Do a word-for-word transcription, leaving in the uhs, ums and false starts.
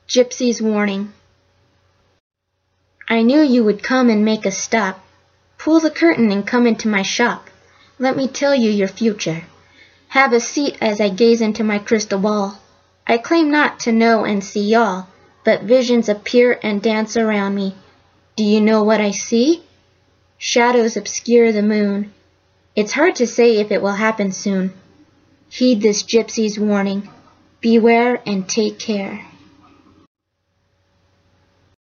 Gypsy's Warning. I knew you would come and make a stop. Pull the curtain and come into my shop. Let me tell you your future. Have a seat as I gaze into my crystal ball. I claim not to know and see all, but visions appear and dance around me. Do you know what I see? Shadows obscure the moon. It's hard to say if it will happen soon. Heed this gypsy's warning. Beware and take care.